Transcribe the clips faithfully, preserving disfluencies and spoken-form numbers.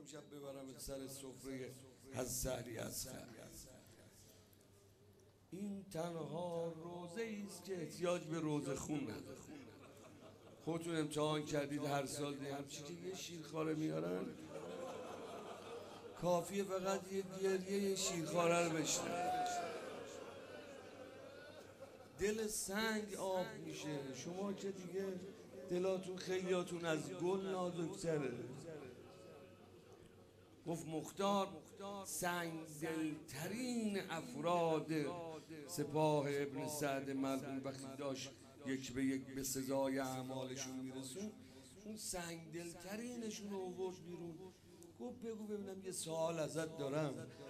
امشب ببرم سر سفره حضرت علی اصغر. این تنها روزه است که احتیاج به روزه خون نداره. خودتون امتحان کردید هر سال همچی که یه شیرخواره میارن کافیه فقط یه گریه شیرخواره رو بشنن دل سنگ آب میشه. شما که دیگه دلاتون خیلیاتون از گل نازک‌تره. گفت مختار سنگ دلترین افراد سپاه ابن سعد مرحوم وقتی داشت یک به یک به سزای اعمالشون میرسون اون سنگ دلترینشون رو آورد بیرون. گفت بگو ببینم یه سوال ازت دارم،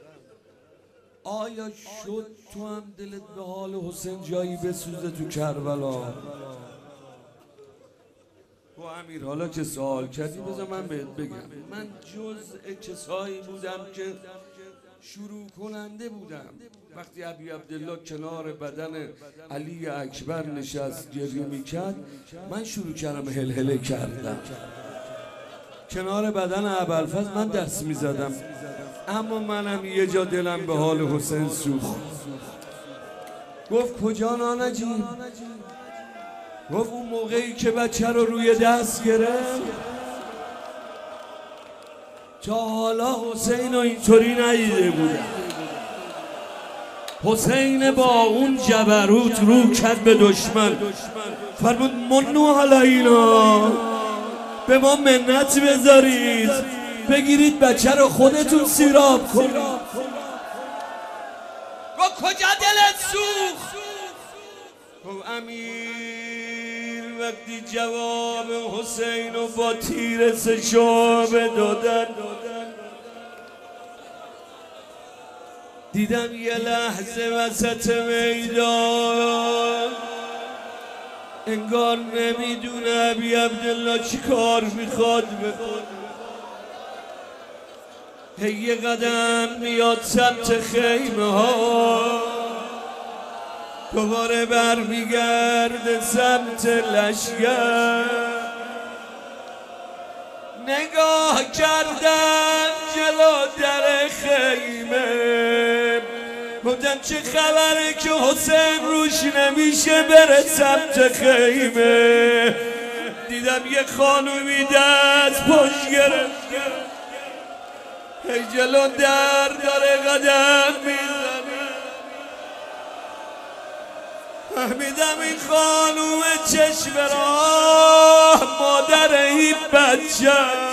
آیا شد تو هم دلت به حال حسین جایی بسوزه تو کربلا؟ تو امیر حالا که سوال کردی بذار من بهت بگم، من جزء کسایی بودم که شروع کننده بودم. وقتی ابی عبدالله کنار بدن علی اکبر نشست گریه میکرد من شروع کردم هلهله کردم. کنار بدن ابوالفضل من دست میزدم، اما منم یه جا دلم به حال حسین سوخت. گفت کجا نانجی؟ گفت اون موقعی که بچه رو روی دست گرفت تا حالا حسین رو اینطوری ندیده بودم. حسین با اون جبروت رو کرد به دشمن، فرمود منو علینا، به ما منت بذارید، بگیرید بچه رو خودتون سیراب کنید. گفت کجا دلت سوخت؟ گفت امیر وقتی جواب حسین رو با تیر سه شعبه دادن دیدم یه لحظه وسط میدان انگار نمیدونه ابی عبدالله چی کار میخواد بکنه. هی یه قدم میاد سمت خیمه ها، دوباره برمیگرده سمت لشگر. نگاه کردم جلو در خیمه، گفتم چه خبره که حسین روش نمیشه بره سمت خیمه. دیدم یه خانومی دست پشت گرفته هی جلو در داره قدم میزنه. فهمیدم این خانوم چشم راه مادر این بچه.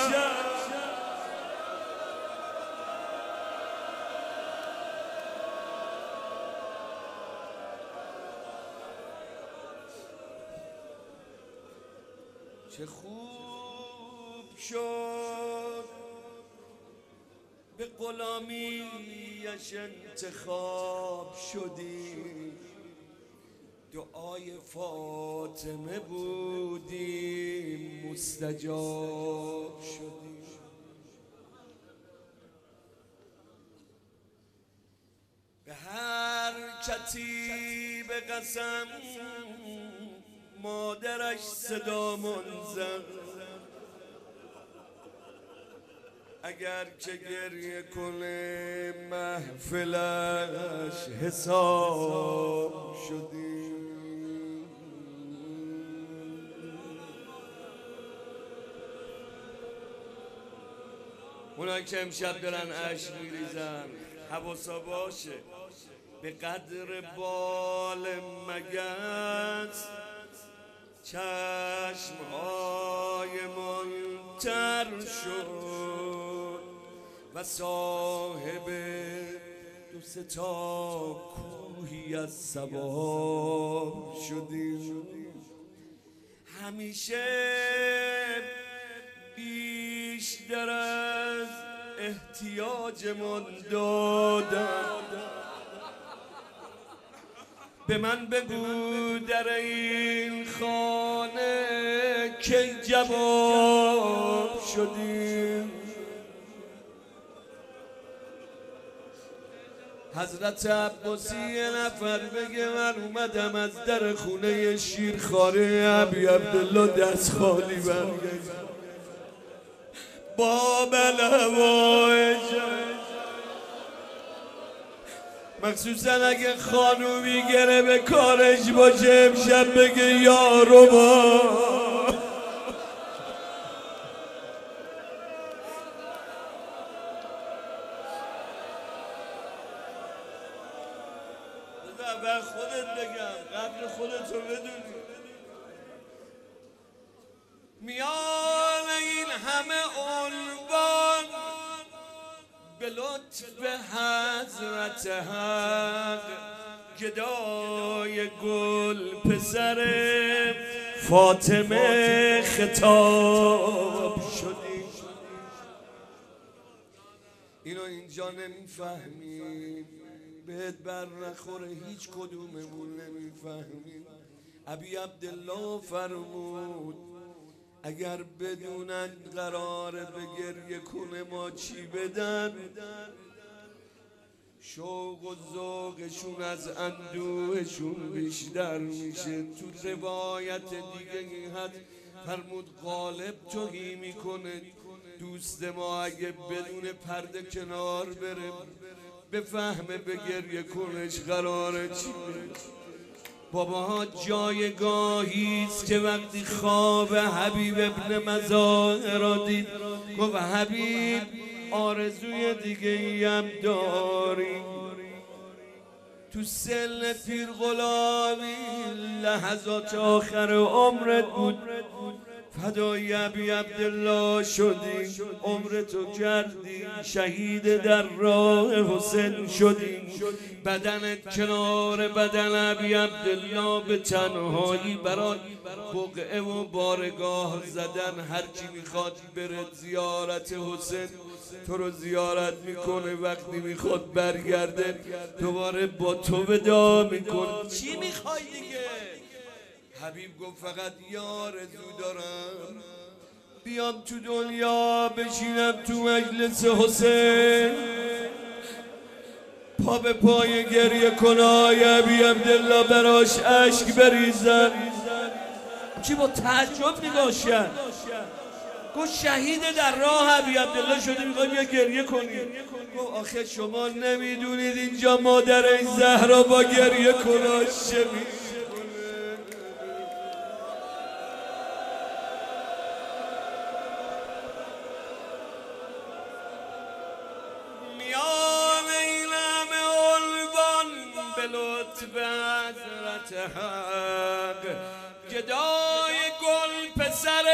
چه خوب شد به غلامیش انتخاب شدی، دعای فاطمه بودیم مستجاب شدیم. به هر کتیب قسم مادرش صدا منزد، اگر که گریه کنه محفلش حساب شدیم. اونایی که امشب دارن اشک میریزن حواسا باشه به قدر بال مگس چشمهای منتر شد و صاحب دو سه تا کوهی از ثواب شدیم. همیشه بیشتر از احتیاجمون دادم. به من بگو در این خانه کی جواب شدیم. حضرت عباسی یه نفر بگه من اومدم از در خونه شیرخواره ابی عبدالله دست خالی برگشتم. با بلوای مخصوصا اگه خانومی گره به کارش باشه امشب بگه یارو با بذار خودت بگم قبل خودتو بدونی میان این همه عنوان به لطف حضرت حق گدای گل پسر فاطمه خطاب شدی. اینو اینجا نمیفهمیم، بهت بر نخوره هیچ کدوممون نمیفهمیم. ابی عبدالله فرمود اگر بدونن قراره به گریه کنه ما چی بدن، شوق و ذوقشون از اندوهشون بیشتر میشه. تو روایت دیگه این حد فرمود غالب توهی میکنه دوست ما اگه بدون پرده کنار بره بفهمه به گریه کنش قراره چی بره. باباها جایگاهیست که وقتی خواب حبیب ابن مظاهر را دید گفت حبیب آرزوی دیگه ای هم داری. تو سن پیر غلامی لحظات آخر عمرت بود، فدای ابی عبدالله شدی، عمرتو کردی، شهید در راه حسین شدی. بدنت کنار بدن ابی عبدالله به تنهایی برای بقعه و بارگاه زدن. هرچی میخواد بره زیارت حسین تو رو زیارت میکنه، وقتی میخواد برگرده دوباره با تو ودا میکنه. چی میخوای دیگه؟ حبیب گفت فقط یارزو دارم بیام تو دنیا بشینم تو مجلس حسین، پا به پای گریه کنای ابی عبدالله براش اشک بریزن. چی با تعجب نگاش کرد، گفت شهید در راه ابی عبدالله شده میخوای بیا گریه کنی؟ گفت آخه شما نمیدونید اینجا مادر این زهرا با گریه کناش چه میشه. حضرت حق گدای گل پسر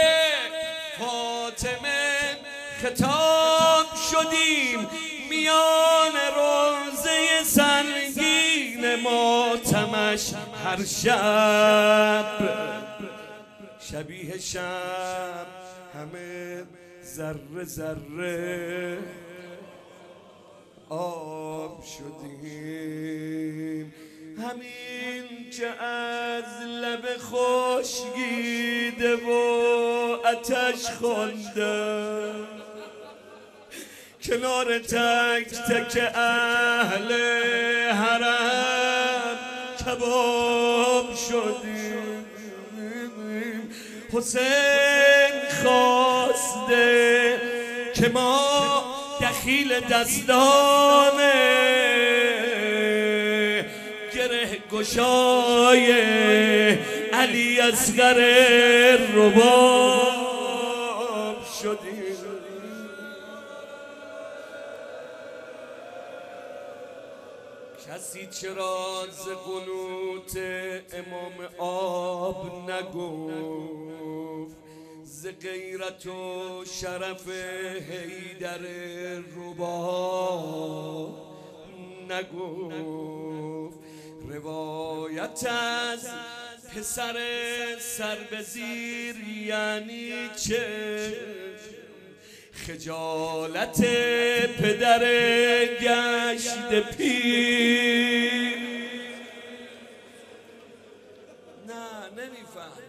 فاطمه خطاب شدیم، میان روزه سنگین ماتمش هر شب شبیه شب همه ذره ذره آب شدیم. همین که از لب خشکیده و آتش خونده کنار تک تک اهل حرم کباب شدیم. حسین خواسته که ما دخیل دستانه گره گشای علی اصغر رباب شدیم. کسی چرا ز قنوت امام آب نگفت، ز غیرت و شرف حیدر رباب نگفت. روایت از پسر سر به زیر یعنی چه؟ خجالت پدر گشت پیر. نه نمیفهم،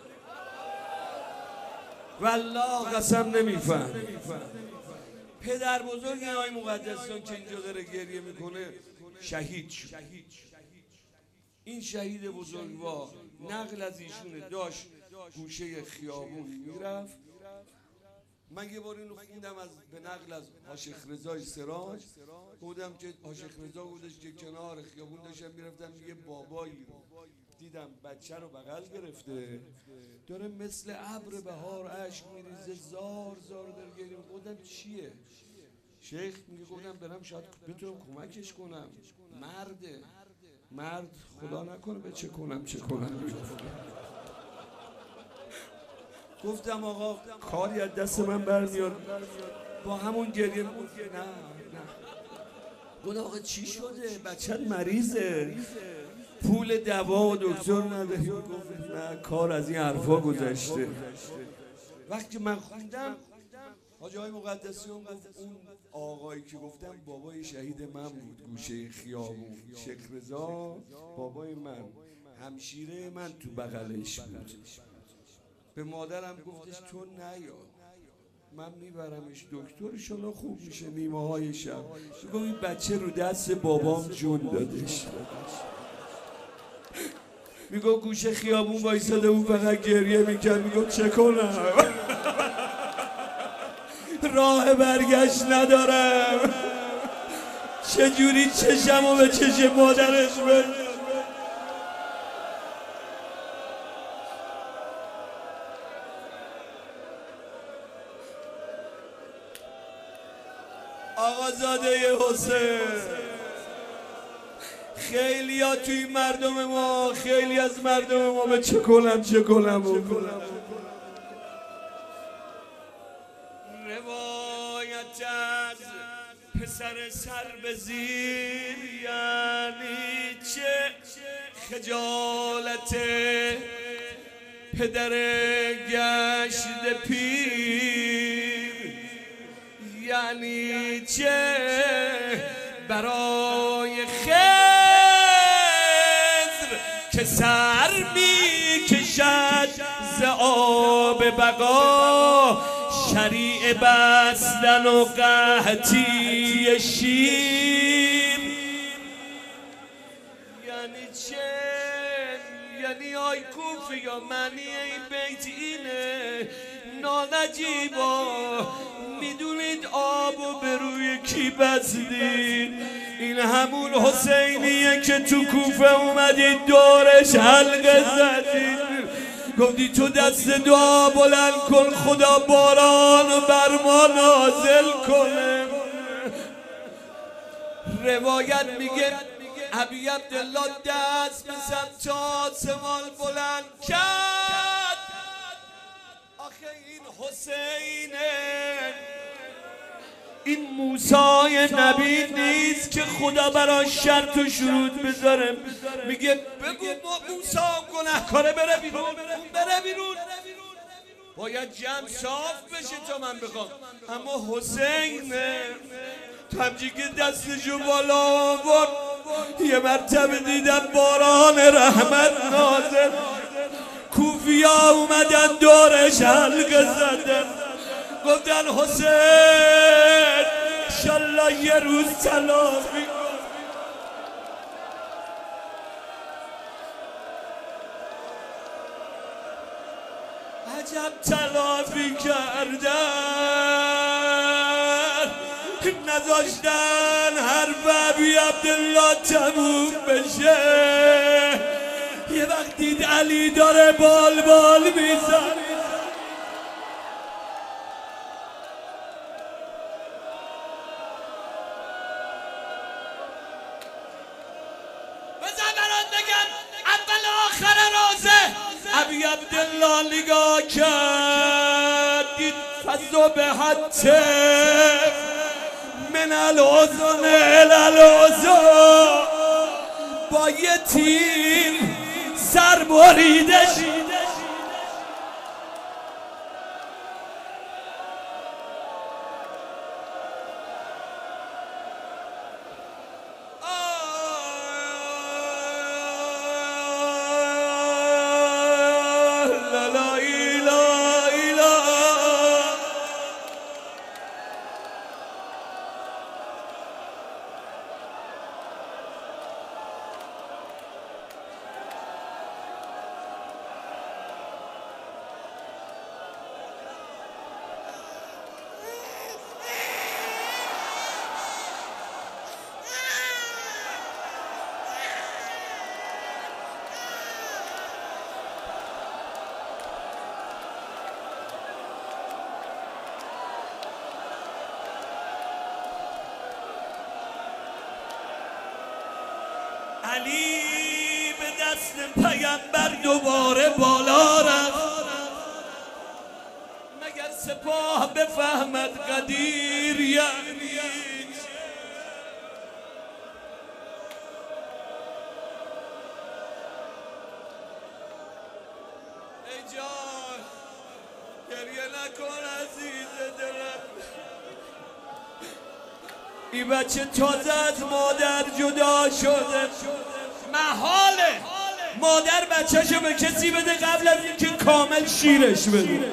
والله قسم نمیفهم. پدر بزرگ آقای مقدسیان که اینجا داره گریه میکنه شهید شد. این شهید بزرگوار نقل از ایشونه داشت گوشه خیابون میرفت من یه بار اینو خوندم از به نقل از حاشق رضای سراج، گفتم که حاشق رضا گفتش که کنار خیابون داشتم میرفتم یه بابایی رو دیدم بچه رو بغل گرفته داره مثل ابر بهار اشک میریزه زار زار داره گریه. گفتم چیه؟ شیخ میگه گفتم برم شاید بتونم کمکش کنم، مرده. مرد خدا نکنه به چه کنم چه کنم. گفتم آقا کاری از دست من برمیاد با همون گریه. گفت نه نه. گفتم آقا چی شده؟ بچت مریضه، پول دوا و دکتر نداری. گفت نه کار از این حرفا گذشته. وقتی من خوندم حاجی های مقدسیان گفت اون آقایی که گفتم بابای شهید من بود گوشه خیابون، شیخ رضا بابای من، همشیره من تو بغلش بود. به مادرم گفتش تو نیا من میبرمش دکتر انشالله خوب میشه نیمه های شب. گفت این بچه رو دست بابام جون دادش. میگو گوشه خیابون وایساده اون فقط گریه میکرد. میگو چه کنم؟ راه برگشت ندارم، چجوری چشمو به چش مادرش بندازم؟ آقازاده حسین، خیلی ها توی مردم ما، خیلی از مردم ما به چه کنم چه کنم بکنم. روایت از پسر سر به زیر یعنی چه؟ خجالت پدر گشت پیر یعنی چه؟ برای خضر که سر می کشد ز آب بقا، شریع بستن و قحطی شیر یعنی چه؟ یعنی آی کوفی یا معنی این بیت اینه نانجیبا میدونید آبو به روی کی بستید؟ این همون حسینیه که تو کوفه اومدید دورش حلقه زدید. گفتی تو دست دعا بلند کن خدا باران بر ما نازل کنه. روایت میگه ابی عبدالله دست به سمت آسمان بلند کرد. آخه این حسینه، این موسی نبی نیست که خدا برای شرط و شروط بذاره. میگه بگو موسی گناهکاره بره بیرون، بره بیرون. باید جمع صاف بشه تا من بخوام. اما حسین همچی که دستشو بالا آورد یه مرتبه دیدم باران رحمت نازل. کوفیا اومدن دورش حلقه زدن گفتن حسین انشالله یه روز تلافی کن. عجب تلافی کردن، نذاشتن حرف ابی عبدالله تموم بشه. یه وقت دید علی داره بال بال میزن، ابی عبدالله نگاه کرد دید فضا به حتی من الحزن الالعزا، با یه تیر سر بریدش. علی به دست پیامبر دوباره بالا رفت، مگر سپاه بفهمد قدیر یعنی ای جان گریه نکن عزیز دلم، این بچه تازه از مادر جدا شده، محاله مادر بچه‌شو به کسی بده قبل از اینکه کامل شیرش بده.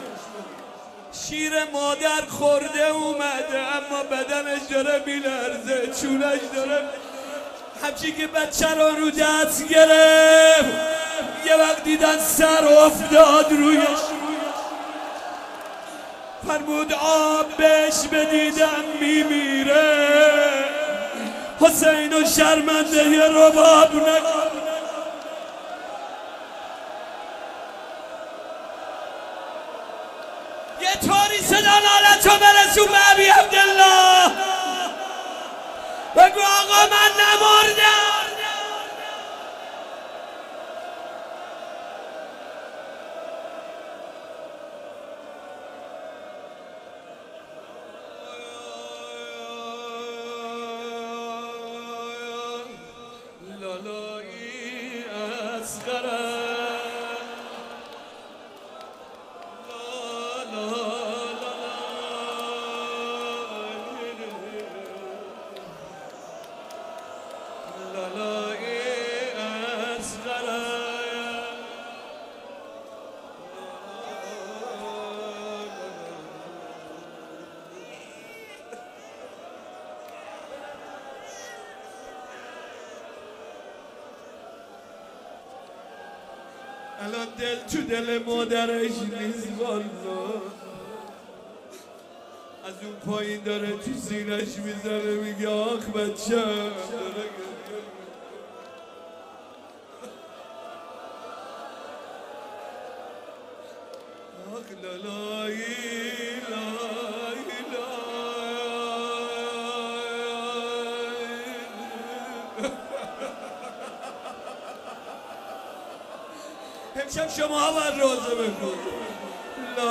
شیر مادر خورده اومده اما بدنش داره میلرزه، چونش داره همچی که بچه رو رو دست گرفت، یه وقت دیدن سر افتاد رویش، فرمود آب بهش بدیدم میمیره، حسین و شرمنده یه رباب نکن. یه طوری صدا نالتو برسون به ابی عبدالله، بگو آقا من نمردم. لالایی اصغرم الان دل تو دل مادرش نیست والا، از اون پایین داره تو سینش میزنه میگه آخ بچم، آخ لالایی لایی امشب شما ها باید روزه بخونید. لا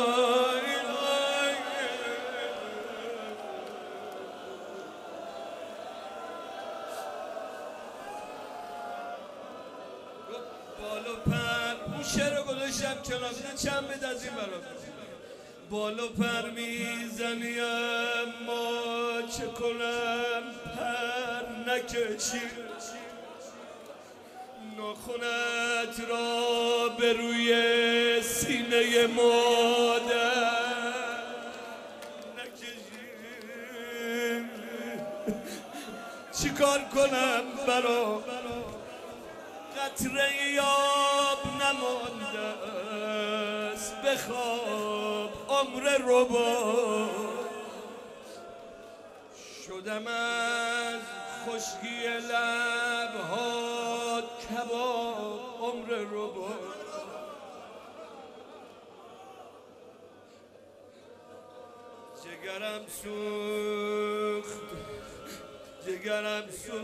اله بالو پر اون شعر رو گذاشتم کنار، چند بد از این برات بالو پر میزنی اما چه کنم پر نکشی، ناخونت را به روی سینه مادر نکشی، چیکار کنم برا قطره یاب نمانده است، بخواب عمر ربا شدم از خشکی لبها کباب عمر ربا، جگرم سوخت جگرم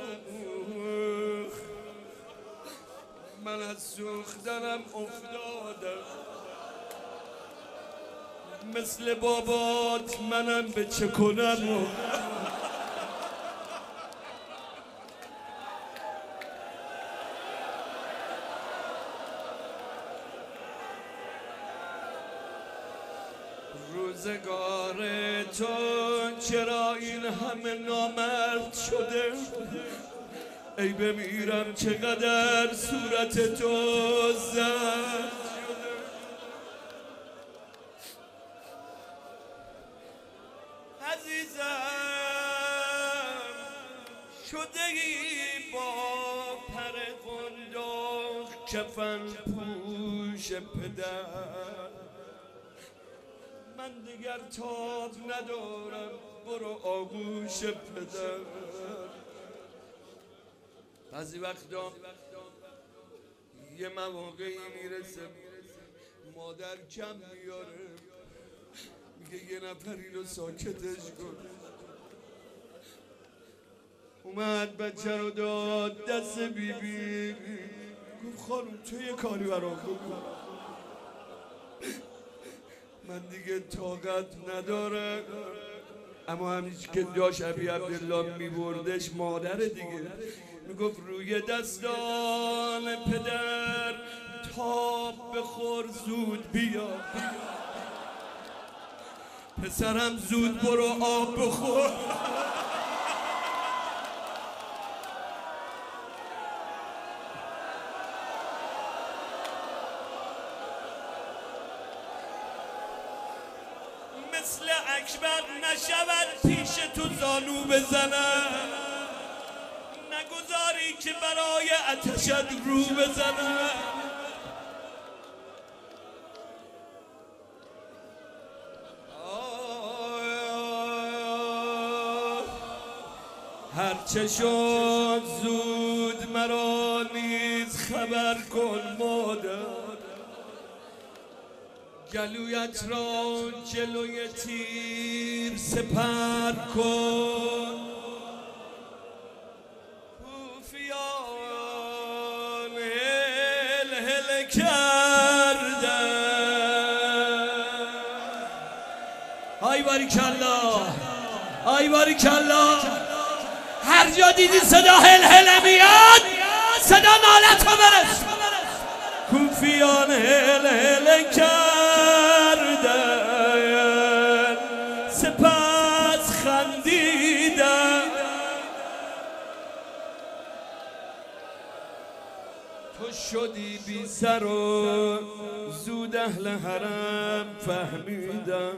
سوخت، من از سوختنم افتادم، مثل بابات منم به چه کنم. روزگار تو چرا این همه نامرد شده، ای بمیرم چقدر صورت تو زرد شده، عزیزم شده ای با پر قنداق کفن پوش پدر، من دیگر تاب ندارم برو آغوش پدر. بعضی وقتا یه مواقعی میرسه مادر کم میاره، میگه یه نفری رو ساکتش کن، اومد بچه رو داد دست بی بی. گفت خانم تو یه کاری برام بکن، من دیگه طاقت ندارم. اما همیشه که داشت ابی عبدالله میبردش مادر دیگه میگفت روی دستان پدر تاب بخور زود بیا، پسرم زود برو آب بخور. مثل اکبر نشود پیش تو زانو بزنم، نگذاری که برای آتشت رو بزنم. هرچه شد زود مرا نیز خبر کن مادر، گلویت را جلوی تیر سپر کن. کوفیان هل هل کردن. آی باریکالله، آی باریکالله. هر جا دیدی صدا هل هل میاد صدا نالت رو برس. کوفیان هل هل کردن سپس خندیدن. تو شدی بی سر و زود اهل حرم فهمیدن.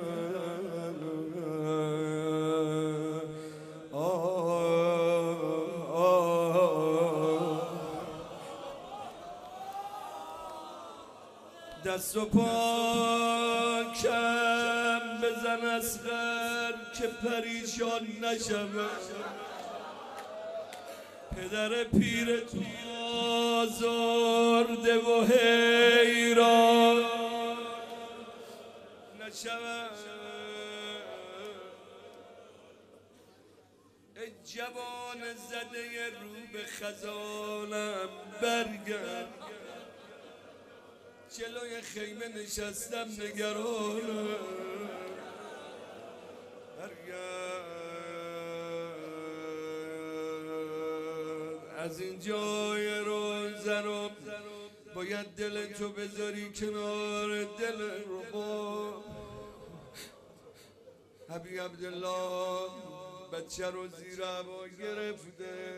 دست و پا کم بزن اصغر که پریشان نشود. پدر پیر تو آزرده و حیران نشود. ای جوان زده رو به خزانم برگرد، جلوی خیمه نشستم نگرانم. برگرد از این جای روزنم، باید دل تو بذاری کنار دل رباب. ابی عبدالله بچه رو زیر هوا گرفته.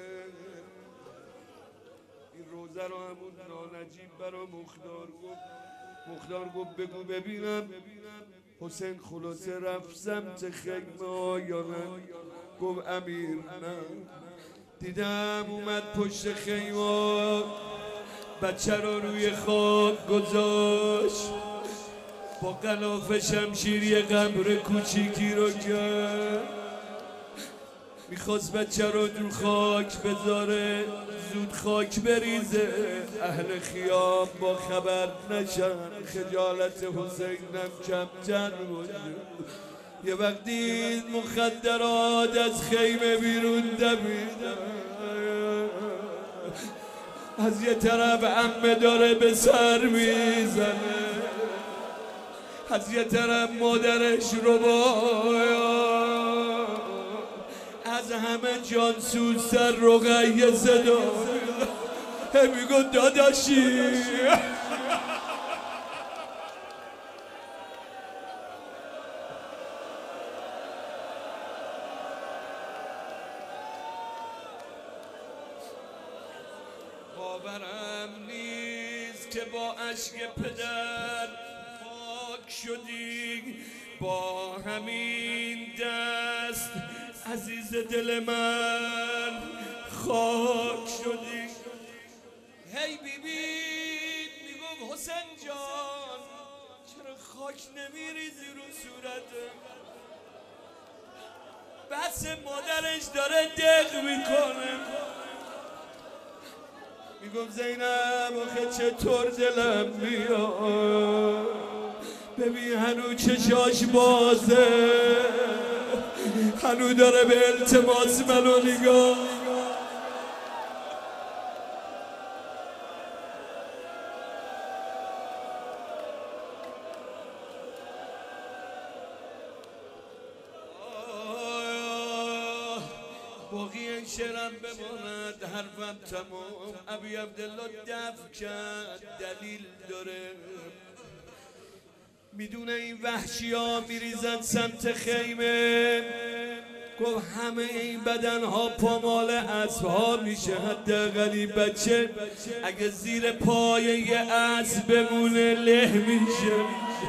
این روزه رو همون نانجیب برا مختار گفت. مختار گفت بگو ببینم حسین خلاصه رفت سمت خیمه یا نه؟ گفت امیر نه. دیدم اومد پشت خیمه، بچه رو روی خاک گذاشت، با غلاف شمشیر یه قبر کوچیکی رو کرد. میخواست بچه رو تو خاک بذاره، زود خاک بریزه، اهل خیام با خبر نشن، خجالت حسینم کمتر بود. یه وقتی مخدرات از خیمه بیرون دویدن، از یه طرف عمه داره به سر میزنه، از یه طرف مادرش رو باید، از همه جانسوزتر رقیه صدا میگو داداشی. باورم نیست که با اشک پدر پاک شدی، با همین دست عزیز دل من خاک شدی. هی بی بی میگم حسین جان چرا خاک نمیریزی رو صورته؟ بس مادرش داره دق میکنه. میگم زینب آخه چطور دلم میاد، ببین هنو چشاش بازه، هنو داره به التماس منو نگاه. باقی این شعرم بماند، حرفم تمام. ابی عبدالله دفع کرد، دلیل داره. میدونه این وحشی ها میریزن سمت خیمه، گفت همه این بدن ها پامال اسب ها میشه، حداقل این بچه اگه زیر پای یه اسب بمونه له میشه.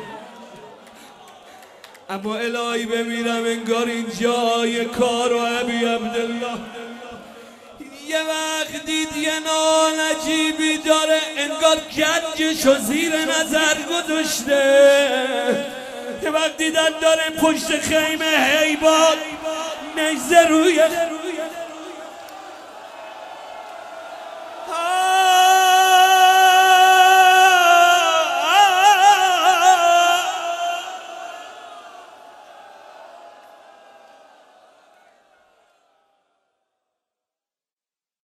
اما الهی بمیرم انگار این جای کار و ابی عبدالله یه وقت دید یه نال عجیبی داره، انگار گنجشو زیر نظر گذاشته. یه وقت دیدن داره پشت خیمه هیبات نجزه روی